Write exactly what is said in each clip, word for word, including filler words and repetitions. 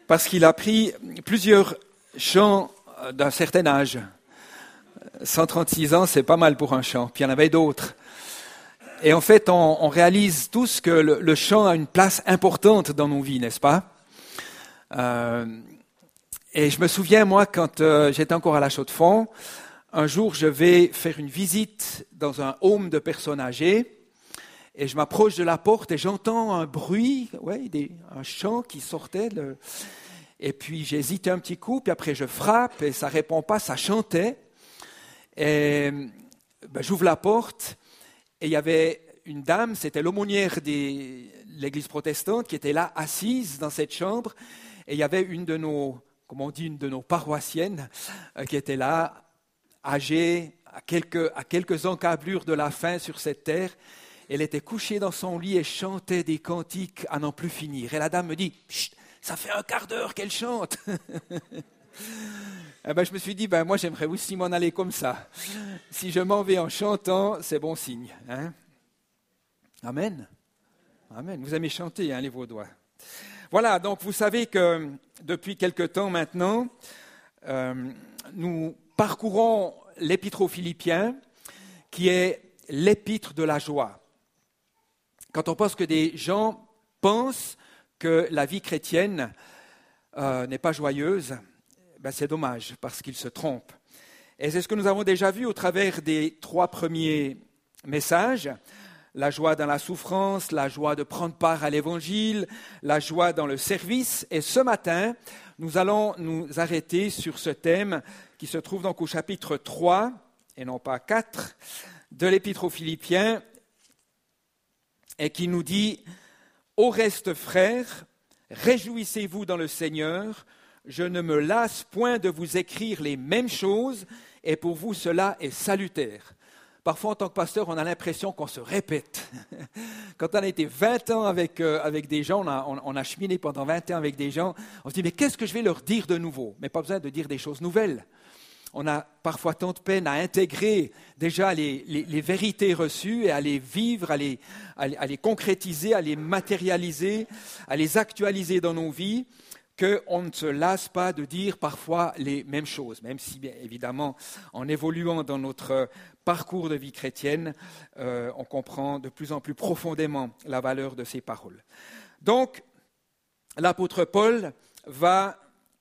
parce qu'il a pris plusieurs chants d'un certain âge. cent trente-six ans, c'est pas mal pour un chant, puis il y en avait d'autres. Et en fait, on, on réalise tous que le, le chant a une place importante dans nos vies, n'est-ce pas? euh, Et je me souviens, moi, quand euh, j'étais encore à la Chaux-de-Fonds, un jour, je vais faire une visite dans un home de personnes âgées, et je m'approche de la porte et j'entends un bruit, ouais, des, un chant qui sortait. Le... Et puis j'hésite un petit coup, puis après je frappe et ça ne répond pas, ça chantait. Et ben, j'ouvre la porte et il y avait une dame, c'était l'aumônière de l'église protestante qui était là, assise dans cette chambre. Et il y avait une de nos, comment on dit, une de nos paroissiennes euh, qui était là, âgée, à quelques, à quelques encablures de la fin sur cette terre. Elle était couchée dans son lit et chantait des cantiques à n'en plus finir. Et la dame me dit « Chut, ça fait un quart d'heure qu'elle chante !» Eh ben, je me suis dit, ben, moi j'aimerais aussi m'en aller comme ça. Si je m'en vais en chantant, c'est bon signe. Hein? Amen. Amen. Vous aimez chanter, hein, les Vaudois. Voilà, donc vous savez que depuis quelque temps maintenant, euh, nous parcourons l'Épître aux Philippiens, qui est l'Épître de la joie. Quand on pense que des gens pensent que la vie chrétienne euh, n'est pas joyeuse, ben c'est dommage parce qu'ils se trompent. Et c'est ce que nous avons déjà vu au travers des trois premiers messages. La joie dans la souffrance, la joie de prendre part à l'évangile, la joie dans le service. Et ce matin, nous allons nous arrêter sur ce thème qui se trouve donc au chapitre trois, et non pas quatre, de l'Épître aux Philippiens, et qui nous dit « Au reste, frères, réjouissez-vous dans le Seigneur, je ne me lasse point de vous écrire les mêmes choses, et pour vous cela est salutaire. » Parfois, en tant que pasteur, on a l'impression qu'on se répète. Quand on a été vingt ans avec, euh, avec des gens, on a, on, on a cheminé pendant vingt ans avec des gens, on se dit « Mais qu'est-ce que je vais leur dire de nouveau ?» Mais pas besoin de dire des choses nouvelles. On a parfois tant de peine à intégrer déjà les, les, les vérités reçues et à les vivre, à les, à, les, à les concrétiser, à les matérialiser, à les actualiser dans nos vies, qu'on ne se lasse pas de dire parfois les mêmes choses, même si, bien évidemment, en évoluant dans notre parcours de vie chrétienne, euh, on comprend de plus en plus profondément la valeur de ces paroles. Donc, l'apôtre Paul va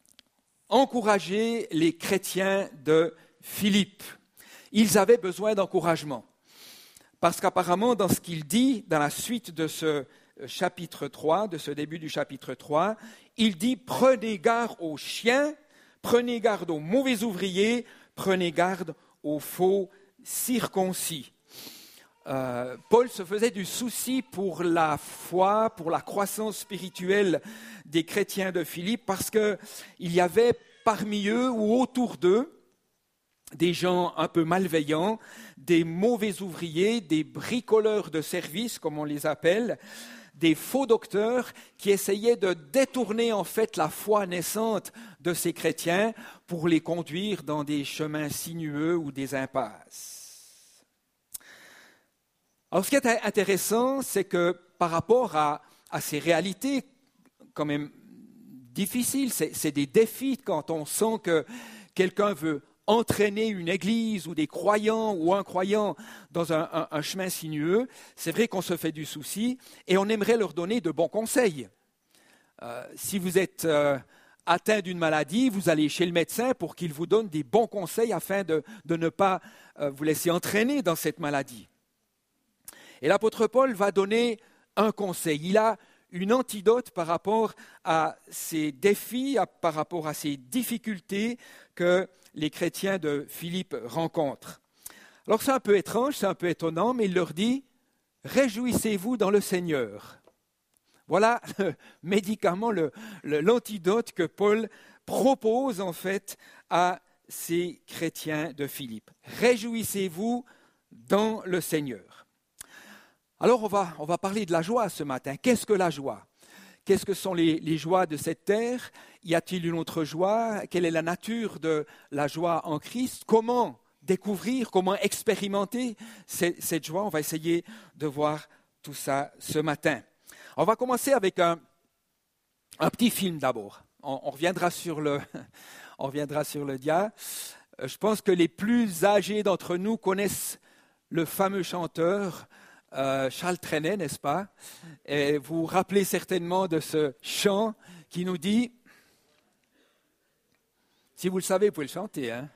encourager les chrétiens de Philippe. Ils avaient besoin d'encouragement. Parce qu'apparemment, dans ce qu'il dit, dans la suite de ce chapitre trois, de ce début du chapitre trois, il dit « Prenez garde aux chiens, prenez garde aux mauvais ouvriers, prenez garde aux faux circoncis. » Euh, Paul se faisait du souci pour la foi, pour la croissance spirituelle des chrétiens de Philippe, parce qu'il y avait parmi eux ou autour d'eux des gens un peu malveillants, des mauvais ouvriers, des bricoleurs de service, comme on les appelle, des faux docteurs qui essayaient de détourner en fait la foi naissante de ces chrétiens pour les conduire dans des chemins sinueux ou des impasses. Alors, ce qui est intéressant, c'est que par rapport à, à ces réalités quand même difficiles, c'est, c'est des défis quand on sent que quelqu'un veut entraîner une église ou des croyants ou un croyant dans un, un, un chemin sinueux, c'est vrai qu'on se fait du souci et on aimerait leur donner de bons conseils. Euh, si vous êtes euh, atteint d'une maladie, vous allez chez le médecin pour qu'il vous donne des bons conseils afin de, de ne pas euh, vous laisser entraîner dans cette maladie. Et l'apôtre Paul va donner un conseil. Il a une antidote par rapport à ces défis, à, par rapport à ces difficultés que les chrétiens de Philippe rencontrent. Alors c'est un peu étrange, c'est un peu étonnant, mais il leur dit « Réjouissez-vous dans le Seigneur ». Voilà le médicament, le, le, l'antidote que Paul propose en fait à ces chrétiens de Philippe. « Réjouissez-vous dans le Seigneur ». Alors on va, on va parler de la joie ce matin. Qu'est-ce que la joie ? Qu'est-ce que sont les, les joies de cette terre ? Y a-t-il une autre joie ? Quelle est la nature de la joie en Christ ? Comment découvrir, comment expérimenter cette, cette joie ? On va essayer de voir tout ça ce matin. On va commencer avec un, un petit film d'abord. On, on reviendra sur le, on reviendra sur le dia. Euh, Je pense que les plus âgés d'entre nous connaissent le fameux chanteur euh, Charles Trenet, n'est-ce pas? Et vous vous rappelez certainement de ce chant qui nous dit, si vous le savez, vous pouvez le chanter, hein?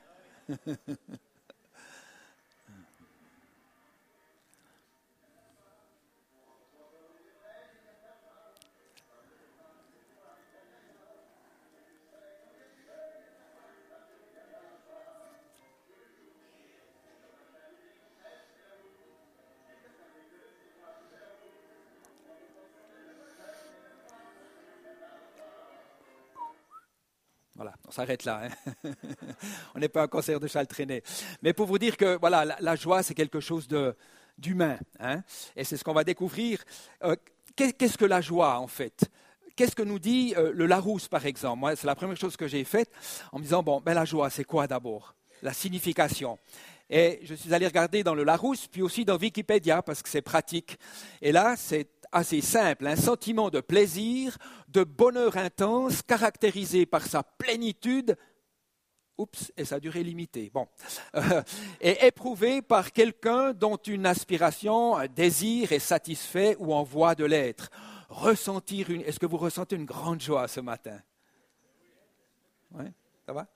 Voilà, on s'arrête là. Hein. On n'est pas un concert de Charles Trenet. Mais pour vous dire que voilà, la, la joie, c'est quelque chose de, d'humain. Hein, et c'est ce qu'on va découvrir. Euh, qu'est-ce que la joie, en fait? Qu'est-ce que nous dit euh, le Larousse, par exemple? Moi, c'est la première chose que j'ai faite en me disant, bon, ben, la joie, c'est quoi d'abord? La signification. Et je suis allé regarder dans le Larousse, puis aussi dans Wikipédia, parce que c'est pratique. Et là, c'est assez simple, un sentiment de plaisir, de bonheur intense, caractérisé par sa plénitude, oups, et sa durée limitée, bon, euh, et éprouvé par quelqu'un dont une aspiration, un désir est satisfait ou en voie de l'être. Ressentir une, est-ce que vous ressentez une grande joie ce matin? Oui, ça va?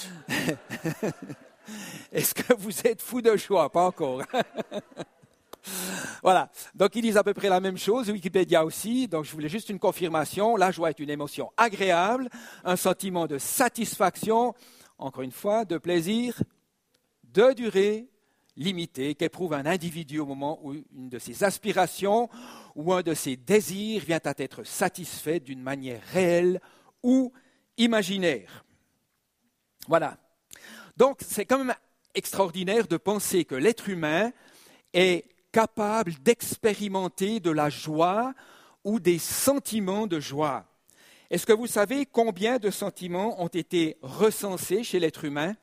Est-ce que vous êtes fou de joie? Pas encore. Voilà, donc ils disent à peu près la même chose, Wikipédia aussi, donc je voulais juste une confirmation. La joie est une émotion agréable, un sentiment de satisfaction, encore une fois, de plaisir, de durée limitée qu'éprouve un individu au moment où une de ses aspirations ou un de ses désirs vient à être satisfait d'une manière réelle ou imaginaire. Voilà, donc c'est quand même extraordinaire de penser que l'être humain est capable d'expérimenter de la joie ou des sentiments de joie. Est-ce que vous savez combien de sentiments ont été recensés chez l'être humain?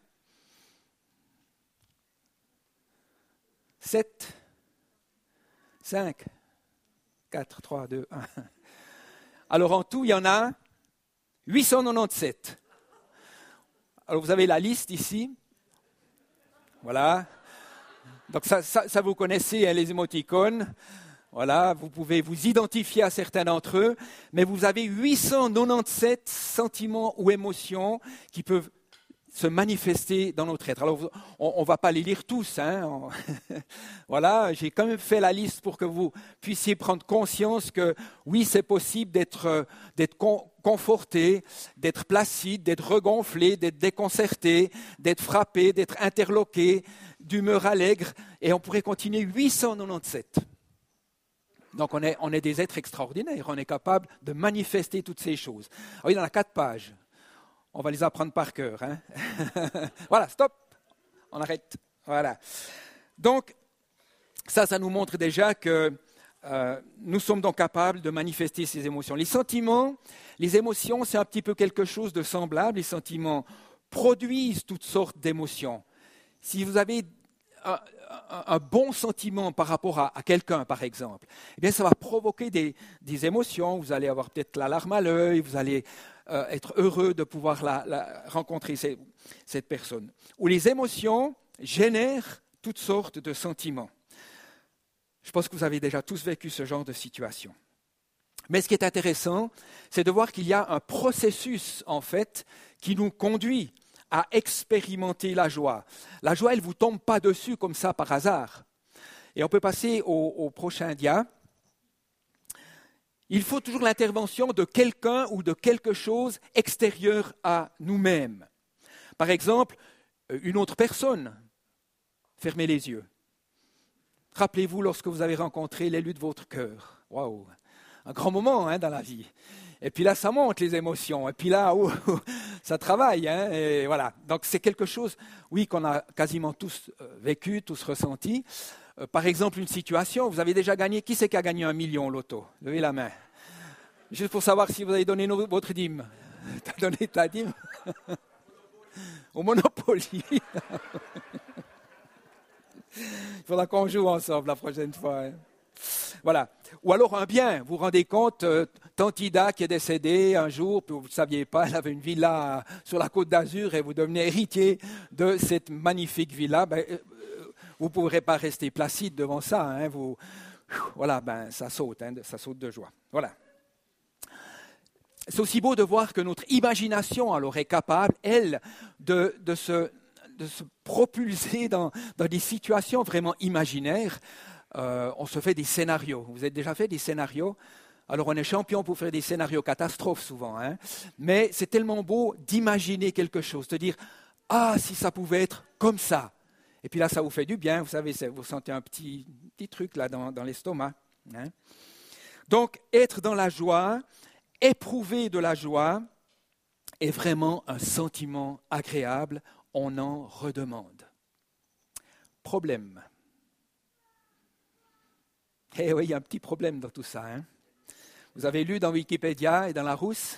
Sept, cinq, quatre, trois, deux, un. Alors en tout, il y en a huit cent quatre-vingt-dix-sept. Alors vous avez la liste ici. Voilà. Donc ça, ça, ça vous connaissez, hein, les émoticônes. Voilà, vous pouvez vous identifier à certains d'entre eux, mais vous avez huit cent quatre-vingt-dix-sept sentiments ou émotions qui peuvent se manifester dans notre être. Alors, on ne va pas les lire tous. Hein. On, voilà, j'ai quand même fait la liste pour que vous puissiez prendre conscience que oui, c'est possible d'être, d'être con, conforté, d'être placide, d'être regonflé, d'être déconcerté, d'être frappé, d'être interloqué, d'humeur allègre, et on pourrait continuer huit cent quatre-vingt-dix-sept. Donc on est, on est des êtres extraordinaires, on est capable de manifester toutes ces choses. Alors, il y en a quatre pages, on va les apprendre par cœur. Hein. Voilà, stop, on arrête. Voilà. Donc ça, ça nous montre déjà que euh, nous sommes donc capables de manifester ces émotions. Les sentiments, les émotions, c'est un petit peu quelque chose de semblable. Les sentiments produisent toutes sortes d'émotions. Si vous avez un, un, un bon sentiment par rapport à, à quelqu'un, par exemple, eh bien, ça va provoquer des, des émotions. Vous allez avoir peut-être la larme à l'œil, vous allez euh, être heureux de pouvoir la, la, rencontrer ces, cette personne. Ou les émotions génèrent toutes sortes de sentiments. Je pense que vous avez déjà tous vécu ce genre de situation. Mais ce qui est intéressant, c'est de voir qu'il y a un processus, en fait, qui nous conduit à expérimenter la joie. La joie, elle ne vous tombe pas dessus comme ça par hasard. Et on peut passer au, au prochain dia. Il faut toujours l'intervention de quelqu'un ou de quelque chose extérieur à nous-mêmes. Par exemple, une autre personne. Fermez les yeux. Rappelez-vous lorsque vous avez rencontré l'élu de votre cœur. Waouh, un grand moment hein, dans la vie. Et puis là, ça monte les émotions. Et puis là, oh, oh, ça travaille. Hein, et voilà. Donc c'est quelque chose, oui, qu'on a quasiment tous vécu, tous ressenti. Euh, par exemple, une situation, vous avez déjà gagné. Qui c'est qui a gagné un million au loto? Levez la main. Juste pour savoir si vous avez donné no- votre dîme. Tu as donné ta dîme au Monopoly. Il faudra qu'on joue ensemble la prochaine fois. Hein. Voilà. Ou alors un bien, vous vous rendez compte, euh, tante Ida qui est décédée un jour, puis vous ne saviez pas, elle avait une villa euh, sur la Côte d'Azur et vous devenez héritier de cette magnifique villa. Ben, euh, vous ne pourrez pas rester placide devant ça. Hein, vous, voilà, ben, ça saute, hein, ça saute de joie. Voilà. C'est aussi beau de voir que notre imagination alors est capable, elle, de, de, se, de se propulser dans, dans des situations vraiment imaginaires. Euh, on se fait des scénarios. Vous avez déjà fait des scénarios? Alors on est champion pour faire des scénarios catastrophes souvent. Hein, mais c'est tellement beau d'imaginer quelque chose, de dire « Ah, si ça pouvait être comme ça !» Et puis là, ça vous fait du bien, vous savez, vous sentez un petit, petit truc là dans, dans l'estomac. Hein. Donc, être dans la joie, éprouver de la joie est vraiment un sentiment agréable, on en redemande. Problème. Eh oui, il y a un petit problème dans tout ça. Hein. Vous avez lu dans Wikipédia et dans Larousse?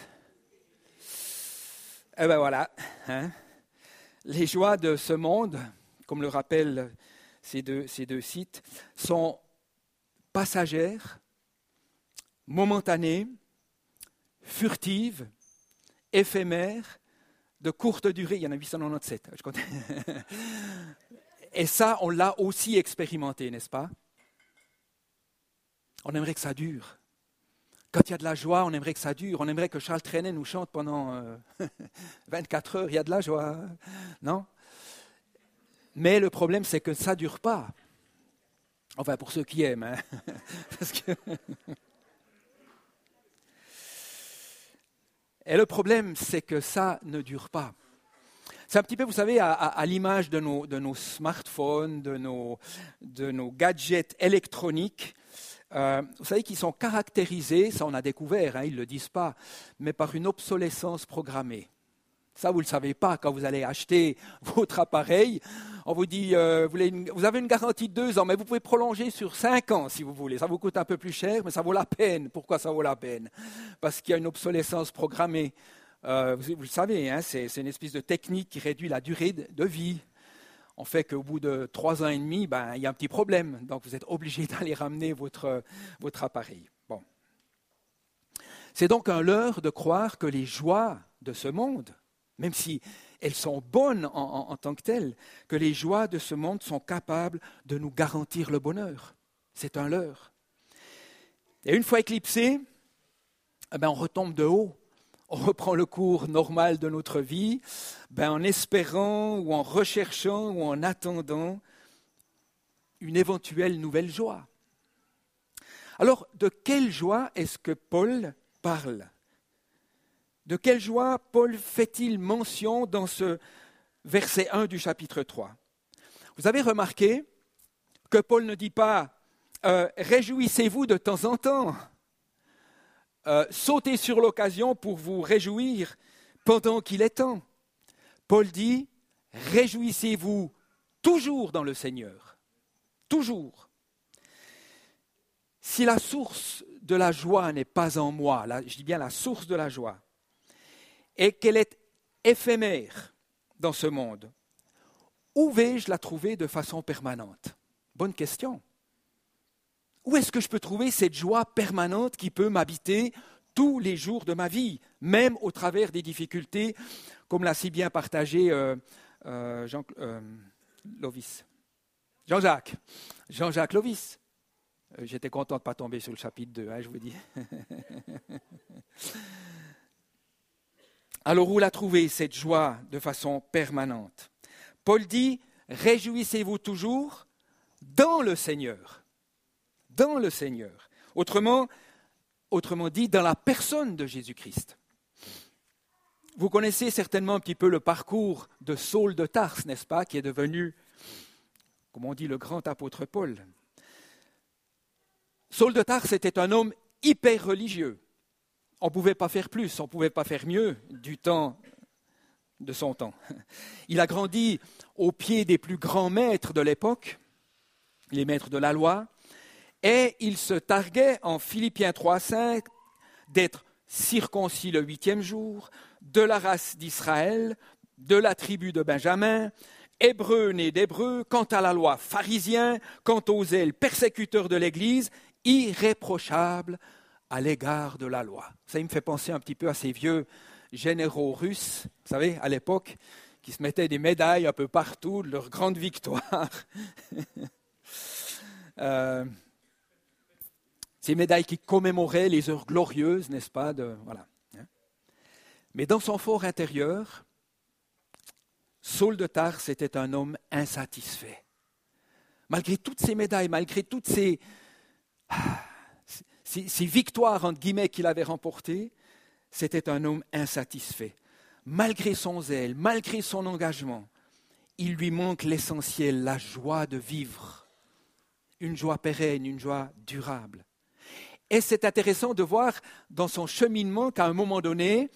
Eh bien voilà. Hein. Les joies de ce monde, comme le rappellent ces deux, ces deux sites, sont passagères, momentanées, furtives, éphémères, de courte durée. Il y en a huit cent quatre-vingt-dix-sept. Je compte. Et ça, on l'a aussi expérimenté, n'est-ce pas? On aimerait que ça dure. Quand il y a de la joie, on aimerait que ça dure. On aimerait que Charles Trenet nous chante pendant euh, vingt-quatre heures. Il y a de la joie, non? Mais le problème, c'est que ça ne dure pas. Enfin, pour ceux qui aiment. Hein. Parce que... Et le problème, c'est que ça ne dure pas. C'est un petit peu, vous savez, à, à, à l'image de nos, de nos smartphones, de nos, de nos gadgets électroniques. Euh, vous savez qu'ils sont caractérisés, ça on a découvert, hein, ils ne le disent pas, mais par une obsolescence programmée. Ça, vous ne le savez pas quand vous allez acheter votre appareil. On vous dit, euh, vous, voulez une, vous avez une garantie de deux ans, mais vous pouvez prolonger sur cinq ans si vous voulez. Ça vous coûte un peu plus cher, mais ça vaut la peine. Pourquoi ça vaut la peine? Parce qu'il y a une obsolescence programmée. Euh, vous, vous le savez, hein, c'est, c'est une espèce de technique qui réduit la durée de, de vie. On fait qu'au bout de trois ans et demi, ben, il y a un petit problème. Donc, vous êtes obligé d'aller ramener votre, votre appareil. Bon. C'est donc un leurre de croire que les joies de ce monde, même si elles sont bonnes en, en, en tant que telles, que les joies de ce monde sont capables de nous garantir le bonheur. C'est un leurre. Et une fois éclipsé, eh ben, on retombe de haut. On reprend le cours normal de notre vie, ben en espérant ou en recherchant ou en attendant une éventuelle nouvelle joie. Alors, de quelle joie est-ce que Paul parle? De quelle joie Paul fait-il mention dans ce verset un du chapitre trois? Vous avez remarqué que Paul ne dit pas euh, « réjouissez-vous de temps en temps ». Euh, sautez sur l'occasion pour vous réjouir pendant qu'il est temps. Paul dit, réjouissez-vous toujours dans le Seigneur. Toujours. Si la source de la joie n'est pas en moi, là, je dis bien la source de la joie, et qu'elle est éphémère dans ce monde, où vais-je la trouver de façon permanente? Bonne question. Où est-ce que je peux trouver cette joie permanente qui peut m'habiter tous les jours de ma vie, même au travers des difficultés, comme l'a si bien partagé euh, euh, Jean, euh, Lovis. Jean-Jacques. Jean-Jacques Lovis. Euh, j'étais content de ne pas tomber sur le chapitre deux, hein, je vous dis. Alors, où la trouver, cette joie, de façon permanente? Paul dit, réjouissez-vous toujours dans le Seigneur. Dans le Seigneur. Autrement, autrement dit, dans la personne de Jésus-Christ. Vous connaissez certainement un petit peu le parcours de Saul de Tarse, n'est-ce pas, qui est devenu, comme on dit, le grand apôtre Paul. Saul de Tarse était un homme hyper religieux. On ne pouvait pas faire plus, on ne pouvait pas faire mieux du temps de son temps. Il a grandi au pied des plus grands maîtres de l'époque, les maîtres de la loi, et il se targuait en Philippiens trois cinq d'être circoncis le huitième jour, de la race d'Israël, de la tribu de Benjamin, Hébreu né d'Hébreu, quant à la loi, pharisien, quant aux zèle, persécuteur de l'Église, irréprochable à l'égard de la loi. Ça, il me fait penser un petit peu à ces vieux généraux russes, vous savez, à l'époque, qui se mettaient des médailles un peu partout de leur grande victoire. euh, ces médailles qui commémoraient les heures glorieuses, n'est-ce pas, de, voilà. Mais dans son fort intérieur, Saul de Tarse était un homme insatisfait. Malgré toutes ces médailles, malgré toutes ces, ces, ces victoires, entre guillemets, qu'il avait remportées, c'était un homme insatisfait. Malgré son zèle, malgré son engagement, il lui manque l'essentiel, la joie de vivre. Une joie pérenne, une joie durable. Et c'est intéressant de voir dans son cheminement qu'à un moment donné,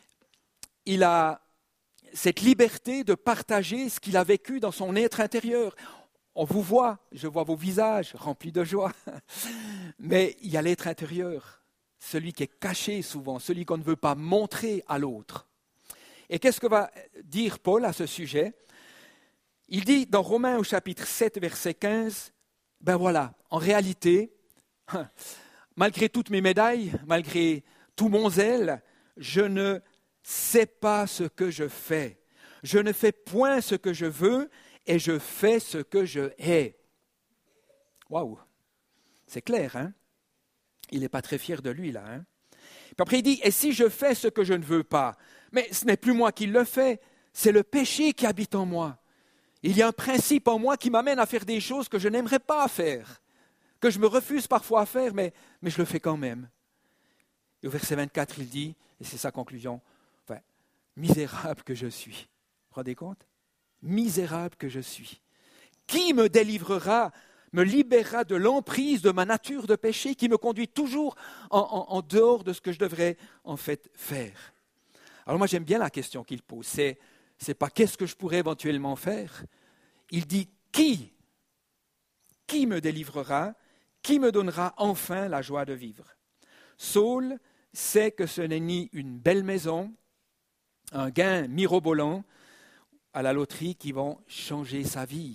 il a cette liberté de partager ce qu'il a vécu dans son être intérieur. On vous voit, je vois vos visages remplis de joie, mais il y a l'être intérieur, celui qui est caché souvent, celui qu'on ne veut pas montrer à l'autre. Et qu'est-ce que va dire Paul à ce sujet? Il dit dans Romains au chapitre sept, verset quinze, ben voilà, en réalité, malgré toutes mes médailles, malgré tout mon zèle, je ne sais pas ce que je fais. Je ne fais point ce que je veux et je fais ce que je hais. Waouh, c'est clair, hein? Il n'est pas très fier de lui, là. Hein? Puis après, il dit, et si je fais ce que je ne veux pas, mais ce n'est plus moi qui le fais, c'est le péché qui habite en moi. Il y a un principe en moi qui m'amène à faire des choses que je n'aimerais pas faire, que je me refuse parfois à faire, mais, mais je le fais quand même. Et au verset vingt-quatre, il dit, et c'est sa conclusion, enfin, misérable que je suis. Vous vous rendez compte? Misérable que je suis. Qui me délivrera, me libérera de l'emprise de ma nature de péché qui me conduit toujours en, en, en dehors de ce que je devrais en fait faire? Alors moi j'aime bien la question qu'il pose. C'est, c'est pas qu'est-ce que je pourrais éventuellement faire. Il dit qui? Qui me délivrera? Qui me donnera enfin la joie de vivre? Saul sait que ce n'est ni une belle maison, un gain mirobolant à la loterie qui vont changer sa vie.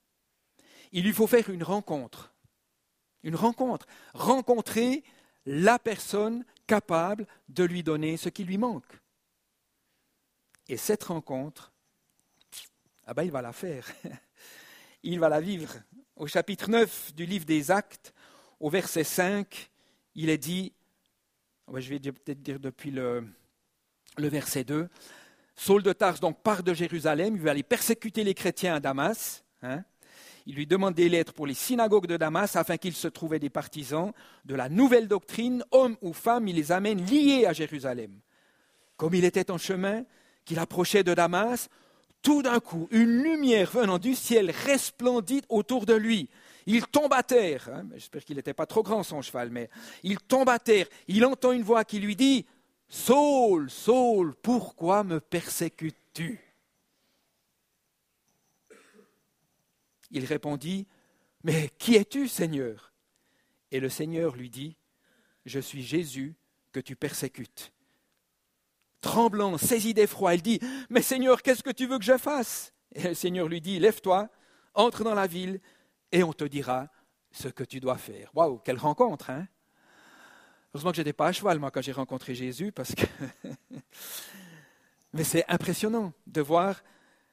Il lui faut faire une rencontre. Une rencontre. Rencontrer la personne capable de lui donner ce qui lui manque. Et cette rencontre, ah ben il va la faire. Il va la vivre. Au chapitre neuf du livre des Actes, au verset cinq, il est dit, je vais peut-être dire depuis le, le verset deux, Saul de Tarse donc part de Jérusalem, il va aller persécuter les chrétiens à Damas. Hein. Il lui demande des lettres pour les synagogues de Damas afin qu'il se trouvait des partisans de la nouvelle doctrine, hommes ou femmes, il les amène liés à Jérusalem. Comme il était en chemin, qu'il approchait de Damas, tout d'un coup, une lumière venant du ciel resplendit autour de lui. Il tombe à terre. Hein, j'espère qu'il n'était pas trop grand son cheval, mais il tombe à terre. Il entend une voix qui lui dit « Saul, Saul, pourquoi me persécutes-tu » Il répondit « Mais qui es-tu, Seigneur » Et le Seigneur lui dit « Je suis Jésus que tu persécutes. » Tremblant, saisi d'effroi, il dit « Mais Seigneur, qu'est-ce que tu veux que je fasse ?» Et le Seigneur lui dit « Lève-toi, entre dans la ville et on te dira ce que tu dois faire. » Waouh, quelle rencontre, hein? Heureusement que je n'étais pas à cheval, moi, quand j'ai rencontré Jésus, parce que... Mais c'est impressionnant de voir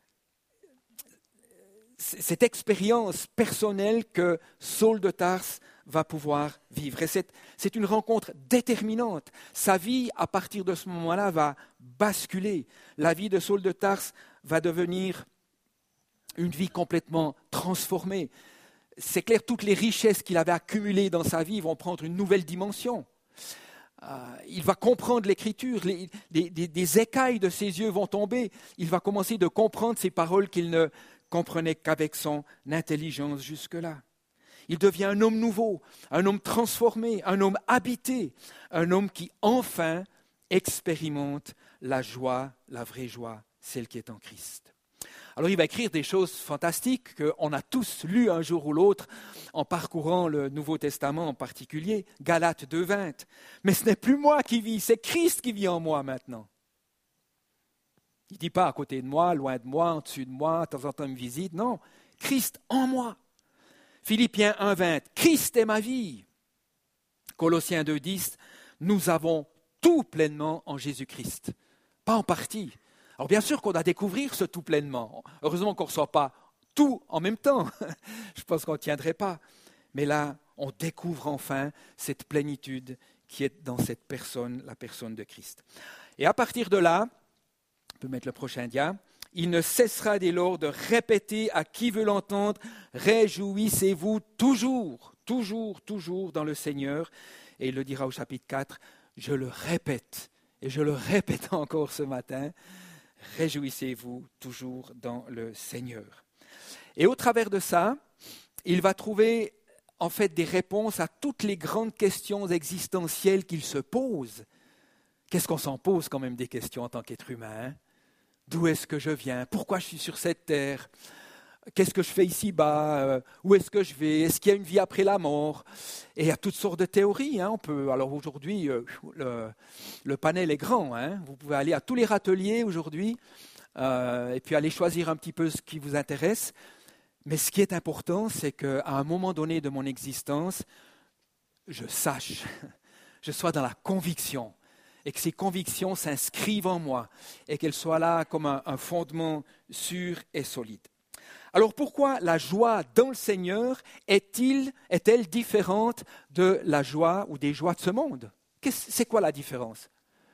cette expérience personnelle que Saul de Tarse va pouvoir vivre. Et c'est, c'est une rencontre déterminante. Sa vie, à partir de ce moment-là, va basculer. La vie de Saul de Tarse va devenir une vie complètement transformée. C'est clair, toutes les richesses qu'il avait accumulées dans sa vie vont prendre une nouvelle dimension. Euh, il va comprendre l'Écriture, les, les, les, des écailles de ses yeux vont tomber. Il va commencer de comprendre ces paroles qu'il ne comprenait qu'avec son intelligence jusque-là. Il devient un homme nouveau, un homme transformé, un homme habité, un homme qui enfin expérimente la joie, la vraie joie, celle qui est en Christ. Alors il va écrire des choses fantastiques qu'on a tous lues un jour ou l'autre en parcourant le Nouveau Testament en particulier, Galates deux vingt. Mais ce n'est plus moi qui vis, c'est Christ qui vit en moi maintenant. Il ne dit pas à côté de moi, loin de moi, en dessus de moi, de temps en temps il me visite. Non, Christ en moi. Philippiens un vingt, Christ est ma vie. Colossiens deux dix, nous avons tout pleinement en Jésus-Christ, pas en partie. Alors bien sûr qu'on doit découvrir ce tout pleinement. Heureusement qu'on ne reçoit pas tout en même temps. Je pense qu'on ne tiendrait pas. Mais là, on découvre enfin cette plénitude qui est dans cette personne, la personne de Christ. Et à partir de là, on peut mettre le prochain dia, il ne cessera dès lors de répéter à qui veut l'entendre, réjouissez-vous toujours, toujours, toujours dans le Seigneur. Et il le dira au chapitre quatre, je le répète, et je le répète encore ce matin, réjouissez-vous toujours dans le Seigneur. Et au travers de ça, il va trouver en fait des réponses à toutes les grandes questions existentielles qu'il se pose. Qu'est-ce qu'on s'en pose quand même des questions en tant qu'être humain, hein? D'où est-ce que je viens? Pourquoi je suis sur cette terre? Qu'est-ce que je fais ici-bas? euh, Où est-ce que je vais? Est-ce qu'il y a une vie après la mort? Et il y a toutes sortes de théories. Hein, on peut, alors aujourd'hui, euh, le, le panel est grand. Hein, vous pouvez aller à tous les râteliers aujourd'hui euh, et puis aller choisir un petit peu ce qui vous intéresse. Mais ce qui est important, c'est qu'à un moment donné de mon existence, je sache, je sois dans la conviction et que ces convictions s'inscrivent en moi et qu'elles soient là comme un, un fondement sûr et solide. Alors pourquoi la joie dans le Seigneur est-il, est-elle différente de la joie ou des joies de ce monde? Qu'est-ce, c'est quoi la différence?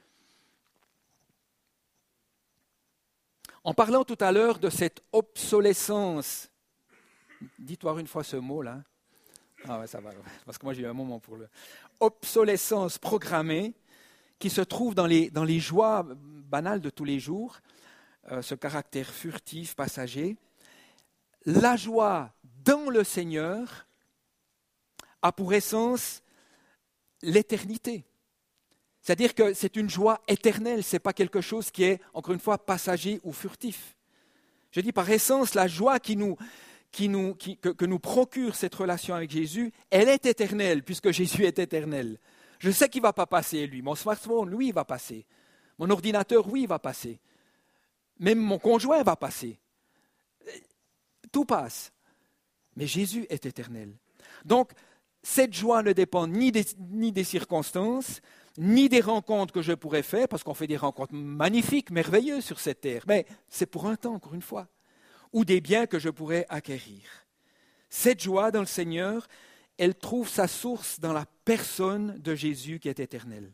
En parlant tout à l'heure de cette obsolescence, dis-toi une fois ce mot-là. Ah ouais, ça va, parce que moi j'ai eu un moment pour le... Obsolescence programmée, qui se trouve dans les, dans les joies banales de tous les jours, euh, ce caractère furtif, passager. La joie dans le Seigneur a pour essence l'éternité. C'est-à-dire que c'est une joie éternelle, ce n'est pas quelque chose qui est, encore une fois, passager ou furtif. Je dis par essence, la joie qui nous, qui nous, qui, que, que nous procure cette relation avec Jésus, elle est éternelle, puisque Jésus est éternel. Je sais qu'il ne va pas passer, lui. Mon smartphone, lui, il va passer. Mon ordinateur, oui, il va passer. Même mon conjoint va passer. Tout passe. Mais Jésus est éternel. Donc, cette joie ne dépend ni des, ni des circonstances, ni des rencontres que je pourrais faire, parce qu'on fait des rencontres magnifiques, merveilleuses sur cette terre. Mais c'est pour un temps, encore une fois. Ou des biens que je pourrais acquérir. Cette joie dans le Seigneur, elle trouve sa source dans la personne de Jésus qui est éternelle.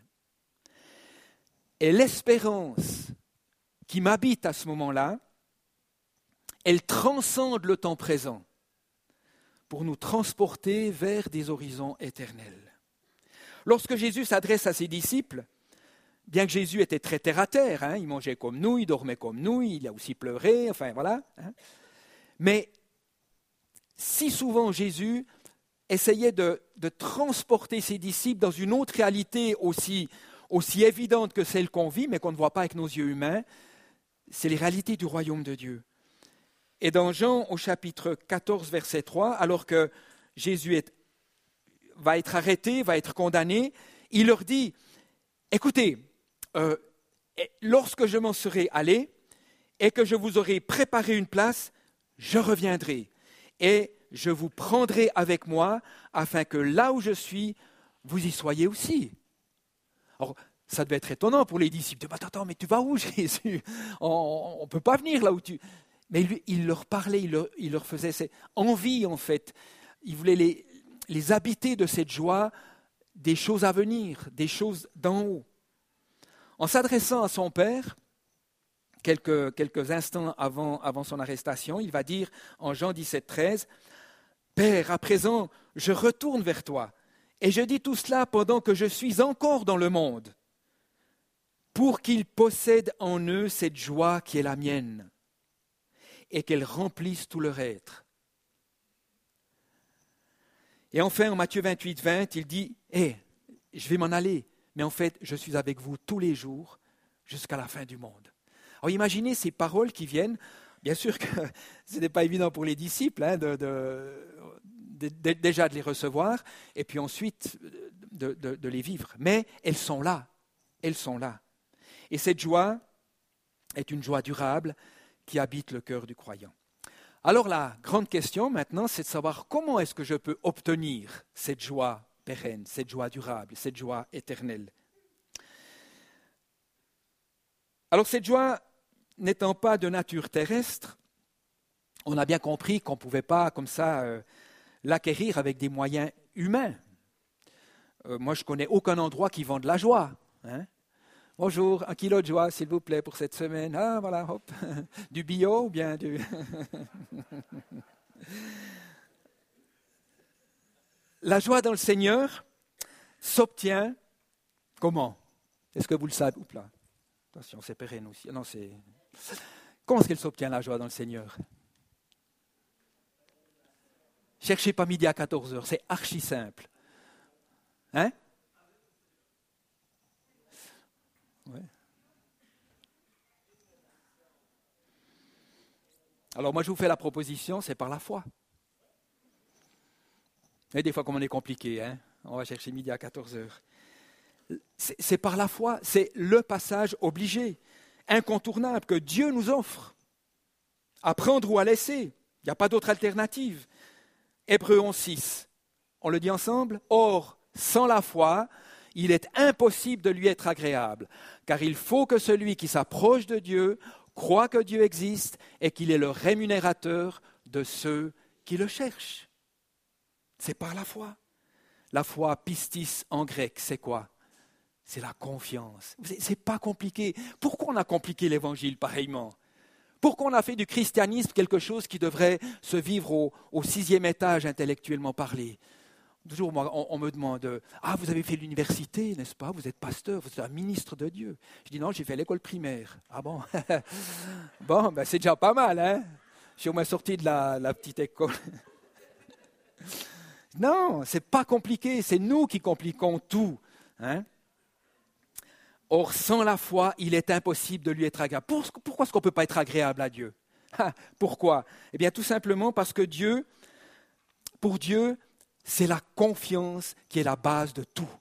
Et l'espérance qui m'habite à ce moment-là, elle transcende le temps présent pour nous transporter vers des horizons éternels. Lorsque Jésus s'adresse à ses disciples, bien que Jésus était très terre-à-terre, hein, il mangeait comme nous, il dormait comme nous, il a aussi pleuré, enfin voilà. Hein, mais si souvent Jésus essayait de, de transporter ses disciples dans une autre réalité aussi, aussi évidente que celle qu'on vit, mais qu'on ne voit pas avec nos yeux humains, c'est les réalités du royaume de Dieu. Et dans Jean, au chapitre quatorze, verset trois, alors que Jésus est, va être arrêté, va être condamné, il leur dit, écoutez, euh, lorsque je m'en serai allé et que je vous aurai préparé une place, je reviendrai et je vous prendrai avec moi afin que là où je suis, vous y soyez aussi. Alors, ça devait être étonnant pour les disciples. « Attends, mais tu vas où, Jésus? On ne peut pas venir là où tu... » Mais lui, il leur parlait, il leur, il leur faisait cette envie, en fait. Il voulait les, les habiter de cette joie des choses à venir, des choses d'en haut. En s'adressant à son père, quelques, quelques instants avant, avant son arrestation, il va dire en Jean dix-sept, treize, « Père, à présent, je retourne vers toi, et je dis tout cela pendant que je suis encore dans le monde, pour qu'ils possèdent en eux cette joie qui est la mienne, et qu'elle remplisse tout leur être. » Et enfin, en Matthieu vingt-huit, vingt, il dit, « Hé, je vais m'en aller, mais en fait, je suis avec vous tous les jours jusqu'à la fin du monde. » Alors imaginez ces paroles qui viennent. Bien sûr que ce n'était pas évident pour les disciples hein, de, de, de, de, déjà de les recevoir et puis ensuite de, de, de les vivre. Mais elles sont là, elles sont là. Et cette joie, est une joie durable qui habite le cœur du croyant. Alors la grande question maintenant, c'est de savoir comment est-ce que je peux obtenir cette joie pérenne, cette joie durable, cette joie éternelle. Alors cette joie n'étant pas de nature terrestre, on a bien compris qu'on ne pouvait pas comme ça euh, l'acquérir avec des moyens humains. Euh, moi, je ne connais aucun endroit qui vend de la joie. Hein. Bonjour, un kilo de joie, s'il vous plaît, pour cette semaine. Ah, voilà, hop. Du bio ou bien du... La joie dans le Seigneur s'obtient comment? Est-ce que vous le savez? Oups là. Attention, c'est pérenne aussi. Non, c'est... Comment est-ce qu'elle s'obtient, la joie dans le Seigneur? Cherchez pas midi à quatorze heures, c'est archi simple. Hein? Ouais. Alors moi je vous fais la proposition, c'est par la foi. Et des fois comme on est compliqué, hein? On va chercher midi à quatorze heures. C'est, c'est par la foi, c'est le passage obligé, incontournable que Dieu nous offre. À prendre ou à laisser, il n'y a pas d'autre alternative. Hébreux onze six, on le dit ensemble? Or, sans la foi, il est impossible de lui être agréable, car il faut que celui qui s'approche de Dieu croit que Dieu existe et qu'il est le rémunérateur de ceux qui le cherchent. C'est par la foi. La foi, pistis en grec, c'est quoi? C'est la confiance. C'est, c'est pas compliqué. Pourquoi on a compliqué l'évangile pareillement? Pourquoi on a fait du christianisme quelque chose qui devrait se vivre au, au sixième étage intellectuellement parlé? Toujours, moi, on, on me demande, ah, vous avez fait l'université, n'est-ce pas? Vous êtes pasteur, vous êtes un ministre de Dieu. Je dis non, j'ai fait l'école primaire. Ah bon? Bon, ben, c'est déjà pas mal, hein? Je suis au moins sorti de la, la petite école. Non, c'est pas compliqué, c'est nous qui compliquons tout, hein? Or, sans la foi, il est impossible de lui être agréable. Pourquoi est-ce qu'on ne peut pas être agréable à Dieu? Ah, pourquoi? Eh bien, tout simplement parce que Dieu, pour Dieu, c'est la confiance qui est la base de tout.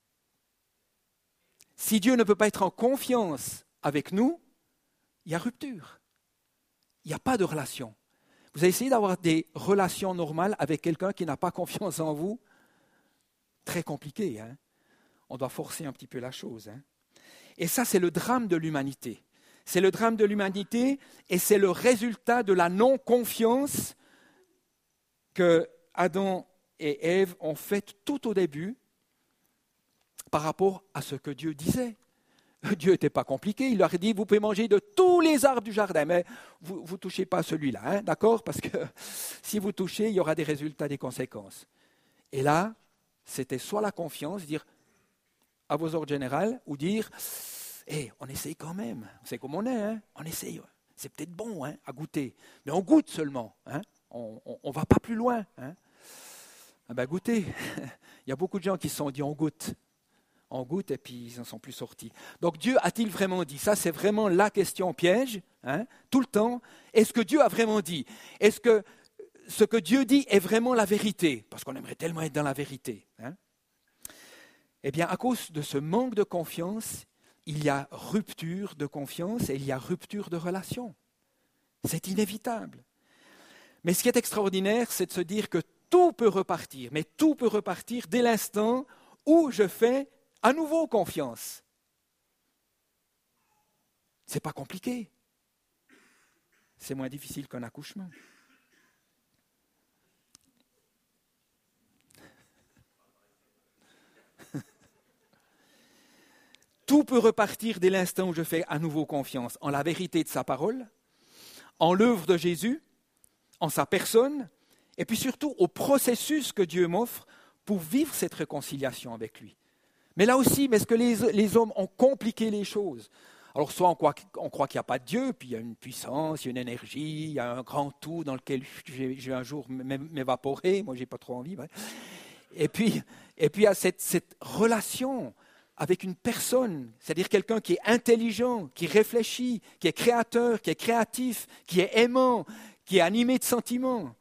Si Dieu ne peut pas être en confiance avec nous, il y a rupture. Il n'y a pas de relation. Vous avez essayé d'avoir des relations normales avec quelqu'un qui n'a pas confiance en vous? Très compliqué, hein? On doit forcer un petit peu la chose, hein? Et ça, c'est le drame de l'humanité. C'est le drame de l'humanité et c'est le résultat de la non-confiance que Adam et Ève ont faite tout au début par rapport à ce que Dieu disait. Dieu n'était pas compliqué, il leur a dit, vous pouvez manger de tous les arbres du jardin, mais vous ne touchez pas à celui-là, hein, d'accord? Parce que si vous touchez, il y aura des résultats, des conséquences. Et là, c'était soit la confiance, dire à vos ordres généraux, ou dire, hey, on essaye quand même, c'est comme on est, hein, on essaye, c'est peut-être bon hein, à goûter, mais on goûte seulement, hein, on ne va pas plus loin. Hein. Ah ben goûtez, il y a beaucoup de gens qui se sont dit on goûte, on goûte et puis ils n'en sont plus sortis. Donc Dieu a-t-il vraiment dit? Ça c'est vraiment la question piège, hein, tout le temps. Est-ce que Dieu a vraiment dit? Est-ce que ce que Dieu dit est vraiment la vérité? Parce qu'on aimerait tellement être dans la vérité. Hein. Eh bien, à cause de ce manque de confiance, il y a rupture de confiance et il y a rupture de relation. C'est inévitable. Mais ce qui est extraordinaire, c'est de se dire que tout peut repartir, mais tout peut repartir dès l'instant où je fais à nouveau confiance. Ce n'est pas compliqué. C'est moins difficile qu'un accouchement. Tout peut repartir dès l'instant où je fais à nouveau confiance en la vérité de sa parole, en l'œuvre de Jésus, en sa personne, et puis surtout au processus que Dieu m'offre pour vivre cette réconciliation avec lui. Mais là aussi, est-ce que les, les hommes ont compliqué les choses? Alors soit on croit, on croit qu'il n'y a pas de Dieu, puis il y a une puissance, il y a une énergie, il y a un grand tout dans lequel je vais un jour m'évaporer, moi je n'ai pas trop envie. Ouais. Et puis, et puis il y a cette, cette relation avec une personne, c'est-à-dire quelqu'un qui est intelligent, qui réfléchit, qui est créateur, qui est créatif, qui est aimant, qui est animé de sentiments.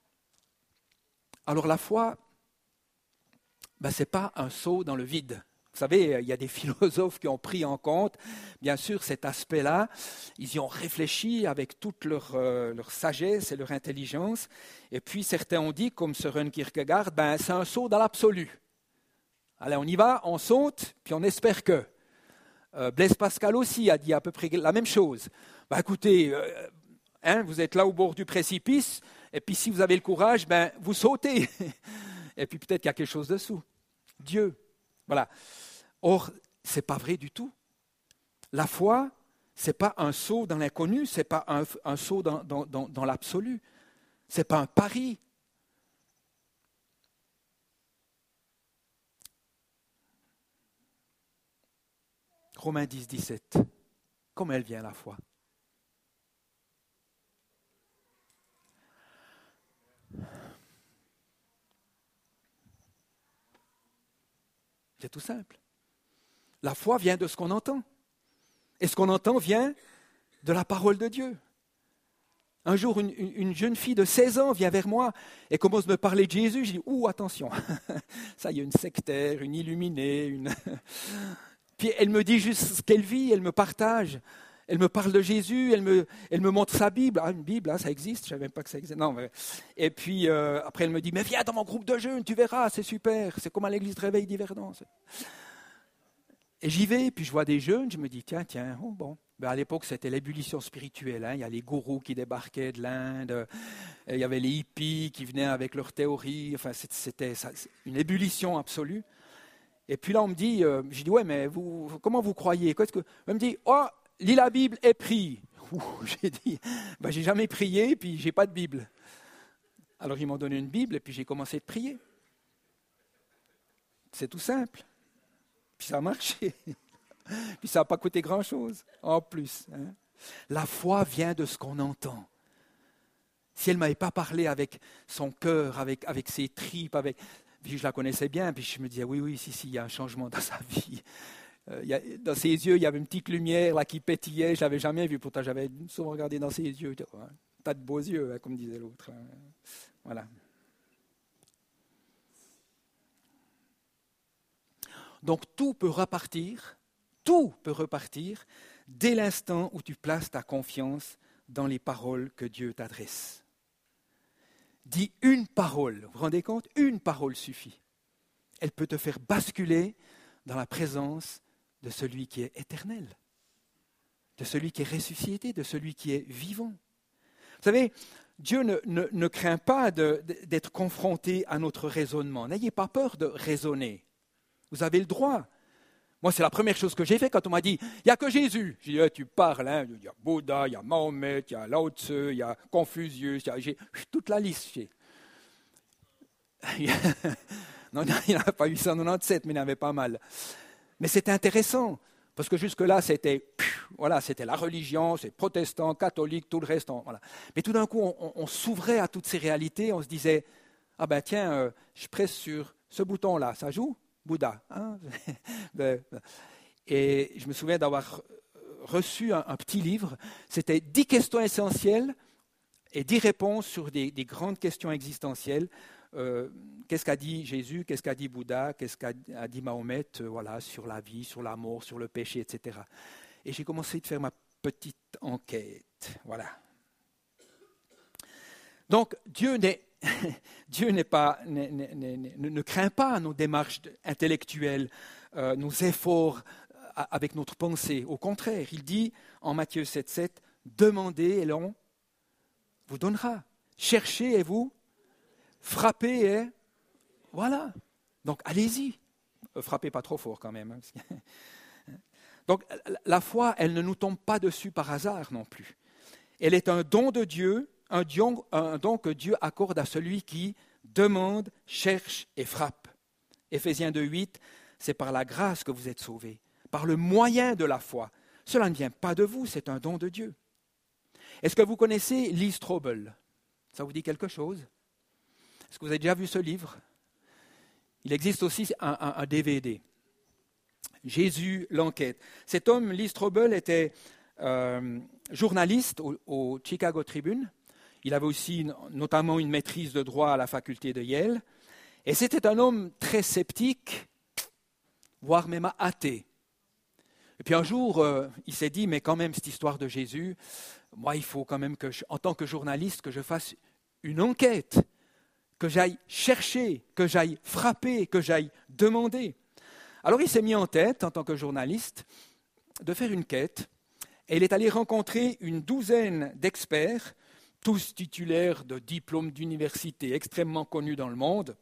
Alors la foi, ben, ce n'est pas un saut dans le vide. Vous savez, il y a des philosophes qui ont pris en compte, bien sûr, cet aspect-là. Ils y ont réfléchi avec toute leur, euh, leur sagesse et leur intelligence. Et puis, certains ont dit, comme Søren Kierkegaard, ben, c'est un saut dans l'absolu. Allez, on y va, on saute, puis on espère que. Euh, Blaise Pascal aussi a dit à peu près la même chose. Ben, écoutez, euh, hein, vous êtes là au bord du précipice, et puis si vous avez le courage, ben, vous sautez. Et puis peut-être qu'il y a quelque chose dessous. Dieu. Voilà. Or, ce n'est pas vrai du tout. La foi, ce n'est pas un saut dans l'inconnu, ce n'est pas un, un saut dans, dans, dans, dans l'absolu. Ce n'est pas un pari. Romains dix, dix-sept. Comment elle vient la foi? C'est tout simple. La foi vient de ce qu'on entend. Et ce qu'on entend vient de la parole de Dieu. Un jour, une, une jeune fille de seize ans vient vers moi et commence à me parler de Jésus. Je dis, ouh, attention, ça, il y a une sectaire, une illuminée. Une... Puis elle me dit juste ce qu'elle vit, elle me partage. Elle me parle de Jésus, elle me, elle me montre sa Bible. Ah, une Bible, hein, ça existe, je ne savais même pas que ça existe. Non, mais... Et puis euh, après, elle me dit, mais viens dans mon groupe de jeunes, tu verras, c'est super. C'est comme à l'église de réveil d'Yverdon. Et j'y vais, puis je vois des jeunes, je me dis, tiens, tiens, oh, bon. Ben à l'époque, c'était l'ébullition spirituelle. Hein. Il y a les gourous qui débarquaient de l'Inde, il y avait les hippies qui venaient avec leurs théories. Enfin, c'était une ébullition absolue. Et puis là, on me dit, euh, je dis, ouais, mais vous, comment vous croyez? Qu'est-ce que... On me dit, oh, lis la Bible et prie. Ouh, j'ai dit, ben, j'ai jamais prié, puis j'ai pas de Bible. Alors ils m'ont donné une Bible, et puis j'ai commencé à prier. C'est tout simple. Puis ça a marché. Puis ça n'a pas coûté grand-chose, en plus. Hein. La foi vient de ce qu'on entend. Si elle ne m'avait pas parlé avec son cœur, avec, avec ses tripes, avec... puis je la connaissais bien, puis je me disais, oui, oui, si, si, il y a un changement dans sa vie. Euh, il y a, dans ses yeux, il y avait une petite lumière là, qui pétillait, je ne l'avais jamais vue, pourtant j'avais souvent regardé dans ses yeux. Un tas de beaux yeux, hein, comme disait l'autre. Hein. Voilà. Donc tout peut repartir, tout peut repartir dès l'instant où tu places ta confiance dans les paroles que Dieu t'adresse. Dis une parole, vous vous rendez compte? Une parole suffit. Elle peut te faire basculer dans la présence de celui qui est éternel, de celui qui est ressuscité, de celui qui est vivant. Vous savez, Dieu ne, ne, ne craint pas de, de, d'être confronté à notre raisonnement. N'ayez pas peur de raisonner. Vous avez le droit. Moi, c'est la première chose que j'ai fait quand on m'a dit « il n'y a que Jésus ». J'ai dit eh, « tu parles, hein, il y a Bouddha, il y a Mahomet, il y a Lao Tse, il y a Confucius, il y a, j'ai toute la liste. » Non, il n'y en a pas huit cent quatre-vingt-dix-sept, mais il y en avait pas mal. Mais c'était intéressant, parce que jusque-là, c'était, voilà, c'était la religion, c'est protestant, catholique, tout le reste. On, voilà. Mais tout d'un coup, on, on, on s'ouvrait à toutes ces réalités, on se disait « ah ben tiens, euh, je presse sur ce bouton-là, ça joue ?» Bouddha. Hein. Et je me souviens d'avoir reçu un, un petit livre. C'était dix questions essentielles et dix réponses sur des, des grandes questions existentielles. Euh, qu'est-ce qu'a dit Jésus? Qu'est-ce qu'a dit Bouddha? Qu'est-ce qu'a dit Mahomet? euh, voilà, sur la vie, sur la mort, sur le péché, et cetera. Et j'ai commencé à faire ma petite enquête. Voilà. Donc, Dieu n'est Dieu n'est pas, n'est, n'est, n'est, ne, ne craint pas nos démarches intellectuelles, euh, nos efforts avec notre pensée. Au contraire, il dit en Matthieu sept, sept, demandez et l'on vous donnera. Cherchez et vous frappez et voilà. Donc allez-y. Frappez pas trop fort quand même. Hein. Donc la foi, elle ne nous tombe pas dessus par hasard non plus. Elle est un don de Dieu. Un don, un don que Dieu accorde à celui qui demande, cherche et frappe. Éphésiens deux, huit, c'est par la grâce que vous êtes sauvés, par le moyen de la foi. Cela ne vient pas de vous, c'est un don de Dieu. Est-ce que vous connaissez Lee Strobel? Ça vous dit quelque chose? Est-ce que vous avez déjà vu ce livre? Il existe aussi un, un, un D V D. Jésus, l'enquête. Cet homme, Lee Strobel, était euh, journaliste au, au Chicago Tribune. Il avait aussi notamment une maîtrise de droit à la faculté de Yale. Et c'était un homme très sceptique, voire même à athée. Et puis un jour, euh, il s'est dit, mais quand même, cette histoire de Jésus, moi, il faut quand même que, je, en tant que journaliste, que je fasse une enquête, que j'aille chercher, que j'aille frapper, que j'aille demander. Alors il s'est mis en tête, en tant que journaliste, de faire une quête, et il est allé rencontrer une douzaine d'experts, tous titulaires de diplômes d'université extrêmement connus dans le monde,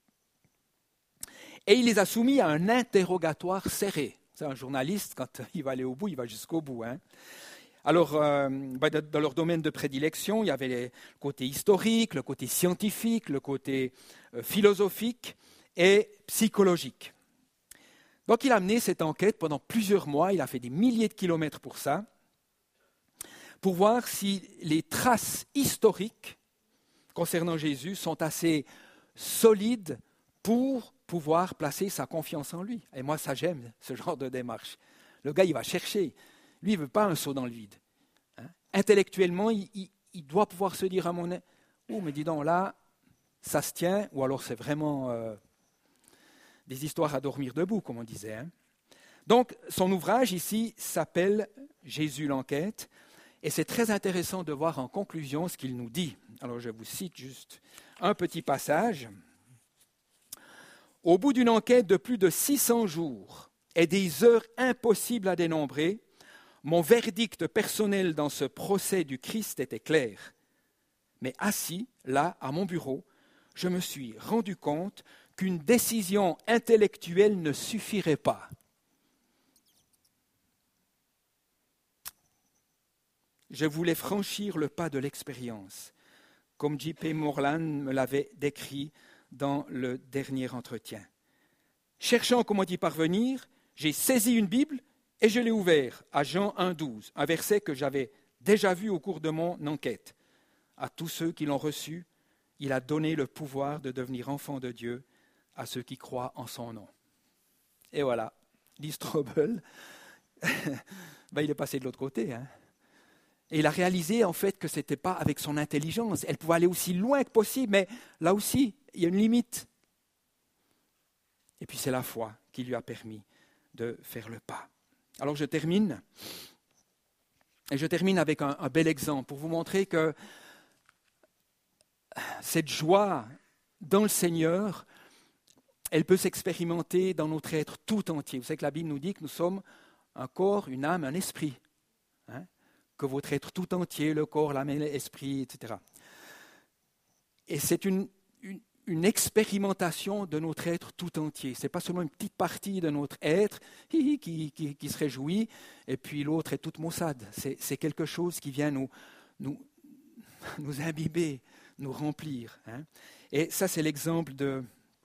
et il les a soumis à un interrogatoire serré. C'est un journaliste, quand il va aller au bout, il va jusqu'au bout. Hein. Alors, euh, bah, dans leur domaine de prédilection, il y avait les, le côté historique, le côté scientifique, le côté euh, philosophique et psychologique. Donc, il a mené cette enquête pendant plusieurs mois, il a fait des milliers de kilomètres pour ça, pour voir si les traces historiques concernant Jésus sont assez solides pour pouvoir placer sa confiance en lui. Et moi, ça j'aime, ce genre de démarche. Le gars, il va chercher. Lui, il ne veut pas un saut dans le vide. Hein? Intellectuellement, il, il, il doit pouvoir se dire à mon avis, oh, mais dis donc, là, ça se tient, ou alors c'est vraiment euh, des histoires à dormir debout, comme on disait. Hein? Donc, son ouvrage ici s'appelle « Jésus l'enquête », et c'est très intéressant de voir en conclusion ce qu'il nous dit. Alors, je vous cite juste un petit passage. « Au bout d'une enquête de plus de six cents jours et des heures impossibles à dénombrer, mon verdict personnel dans ce procès du Christ était clair. Mais assis, là, à mon bureau, je me suis rendu compte qu'une décision intellectuelle ne suffirait pas. Je voulais franchir le pas de l'expérience, comme J P Moreland me l'avait décrit dans le dernier entretien. Cherchant comment y parvenir, j'ai saisi une Bible et je l'ai ouvert à Jean un douze, un verset que j'avais déjà vu au cours de mon enquête. À tous ceux qui l'ont reçu, il a donné le pouvoir de devenir enfants de Dieu à ceux qui croient en son nom. Et voilà, Lee Strobel, ben, il est passé de l'autre côté. Hein. Et il a réalisé en fait que ce n'était pas avec son intelligence. Elle pouvait aller aussi loin que possible, mais là aussi, il y a une limite. Et puis c'est la foi qui lui a permis de faire le pas. Alors je termine, et je termine avec un, un bel exemple pour vous montrer que cette joie dans le Seigneur, elle peut s'expérimenter dans notre être tout entier. Vous savez que la Bible nous dit que nous sommes un corps, une âme, un esprit. Hein, que votre être tout entier, le corps, l'âme et l'esprit, et cetera. Et c'est une, une, une expérimentation de notre être tout entier. Ce n'est pas seulement une petite partie de notre être qui, qui, qui, qui se réjouit, et puis l'autre est toute maussade. C'est, c'est quelque chose qui vient nous, nous, nous imbiber, nous remplir. Hein. Et ça, c'est l'exemple de,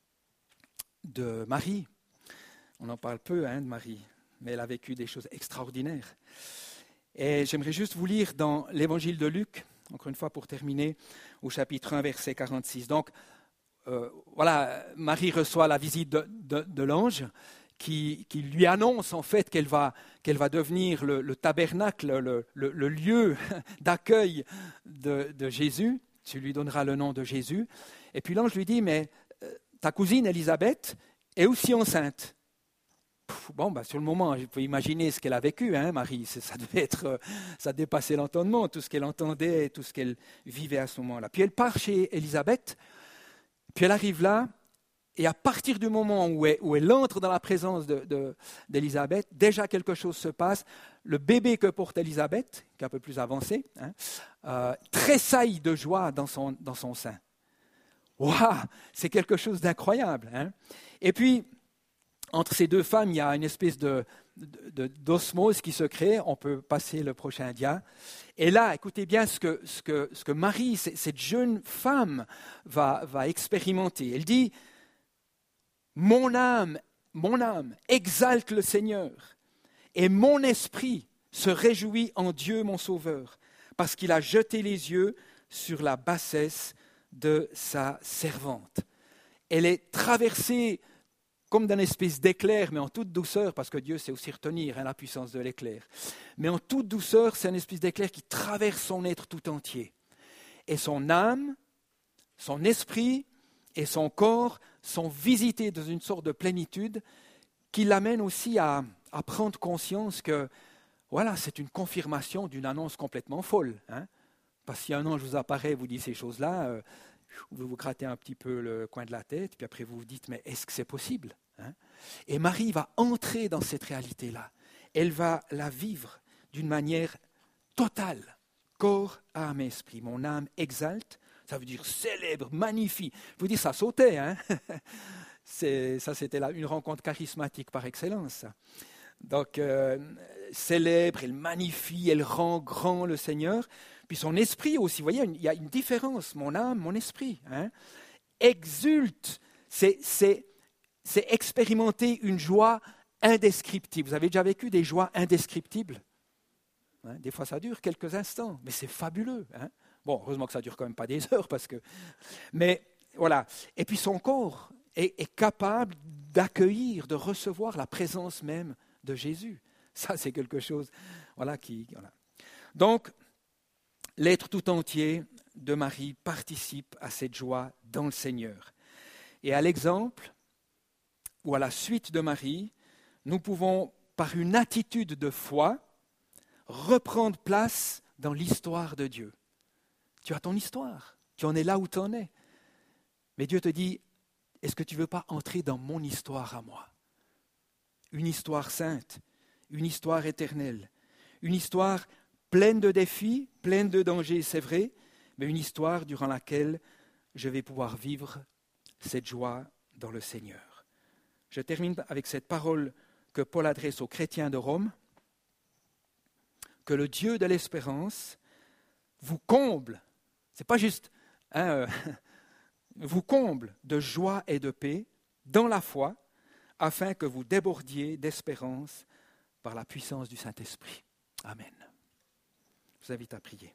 de Marie. On en parle peu hein, de Marie, mais elle a vécu des choses extraordinaires. Et j'aimerais juste vous lire dans l'évangile de Luc, encore une fois pour terminer, au chapitre un, verset quarante-six. Donc, euh, voilà, Marie reçoit la visite de, de, de l'ange qui, qui lui annonce en fait qu'elle va, qu'elle va devenir le, le tabernacle, le, le, le lieu d'accueil de, de Jésus. Tu lui donneras le nom de Jésus. Et puis l'ange lui dit, mais euh, ta cousine Élisabeth est aussi enceinte. Bon, ben, sur le moment, je peux imaginer ce qu'elle a vécu, hein, Marie. Ça devait être, ça dépassait l'entendement, tout ce qu'elle entendait, tout ce qu'elle vivait à ce moment-là. Puis elle part chez Élisabeth, puis elle arrive là, et à partir du moment où elle, où elle entre dans la présence de, de, d'Élisabeth, déjà quelque chose se passe. Le bébé que porte Élisabeth, qui est un peu plus avancé, hein, euh, tressaille de joie dans son, dans son sein. Waouh, c'est quelque chose d'incroyable. Hein. Et puis, entre ces deux femmes, il y a une espèce de, de, d'osmose qui se crée. On peut passer le prochain dia. Et là, écoutez bien ce que, ce que, ce que Marie, cette jeune femme, va, va expérimenter. Elle dit, « Mon âme, mon âme exalte le Seigneur, et mon esprit se réjouit en Dieu mon Sauveur, parce qu'il a jeté les yeux sur la bassesse de sa servante. » Elle est traversée comme d'un espèce d'éclair, mais en toute douceur, parce que Dieu sait aussi retenir hein, la puissance de l'éclair. Mais en toute douceur, c'est un espèce d'éclair qui traverse son être tout entier. Et son âme, son esprit et son corps sont visités dans une sorte de plénitude qui l'amène aussi à, à prendre conscience que voilà, c'est une confirmation d'une annonce complètement folle. Hein. Parce que si un ange vous apparaît et vous dit ces choses-là, euh, vous vous grattez un petit peu le coin de la tête, puis après vous vous dites, mais est-ce que c'est possible, hein? Et Marie va entrer dans cette réalité-là. Elle va la vivre d'une manière totale, corps, âme et esprit. Mon âme exalte, ça veut dire célèbre, magnifique. Je vous dis, ça sautait. Hein. C'est, ça, c'était là, une rencontre charismatique par excellence. Ça. Donc, euh, célèbre, elle magnifie, elle rend grand le Seigneur. Puis son esprit aussi, vous voyez, il y a une différence, mon âme, mon esprit. Hein. Exulte, c'est, c'est, c'est expérimenter une joie indescriptible. Vous avez déjà vécu des joies indescriptibles? Hein, des fois, ça dure quelques instants, mais c'est fabuleux. Hein. Bon, heureusement que ça ne dure quand même pas des heures, parce que... Mais voilà. Et puis son corps est, est capable d'accueillir, de recevoir la présence même de Jésus. Ça, c'est quelque chose, voilà, qui... Voilà. Donc, l'être tout entier de Marie participe à cette joie dans le Seigneur. Et à l'exemple, ou à la suite de Marie, nous pouvons, par une attitude de foi, reprendre place dans l'histoire de Dieu. Tu as ton histoire, tu en es là où tu en es. Mais Dieu te dit, est-ce que tu ne veux pas entrer dans mon histoire à moi? Une histoire sainte, une histoire éternelle, une histoire pleine de défis, pleine de dangers, c'est vrai, mais une histoire durant laquelle je vais pouvoir vivre cette joie dans le Seigneur. Je termine avec cette parole que Paul adresse aux chrétiens de Rome, que le Dieu de l'espérance vous comble, c'est pas juste, hein, euh, vous comble de joie et de paix dans la foi, afin que vous débordiez d'espérance par la puissance du Saint-Esprit. Amen. Je vous invite à prier.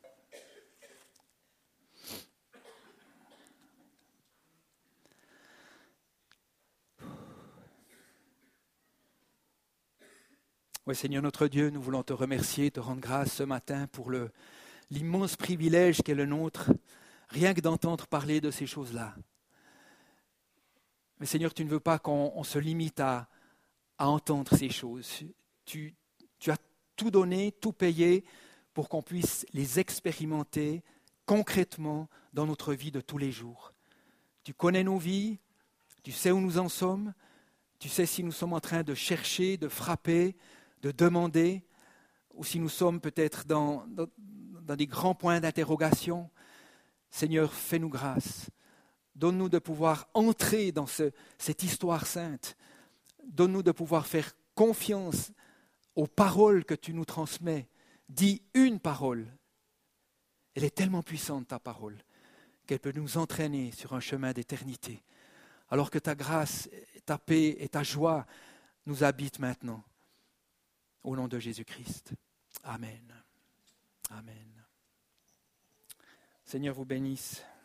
Oui, Seigneur notre Dieu, nous voulons te remercier, te rendre grâce ce matin pour le, l'immense privilège qu'est le nôtre, rien que d'entendre parler de ces choses-là. Mais Seigneur, tu ne veux pas qu'on on se limite à, à entendre ces choses. Tu, tu as tout donné, tout payé pour qu'on puisse les expérimenter concrètement dans notre vie de tous les jours. Tu connais nos vies, tu sais où nous en sommes, tu sais si nous sommes en train de chercher, de frapper, de demander, ou si nous sommes peut-être dans, dans, dans des grands points d'interrogation. Seigneur, fais-nous grâce. Donne-nous de pouvoir entrer dans ce, cette histoire sainte. Donne-nous de pouvoir faire confiance aux paroles que tu nous transmets. Dis une parole. Elle est tellement puissante, ta parole, qu'elle peut nous entraîner sur un chemin d'éternité. Alors que ta grâce, ta paix et ta joie nous habitent maintenant. Au nom de Jésus-Christ. Amen. Amen. Seigneur vous bénisse.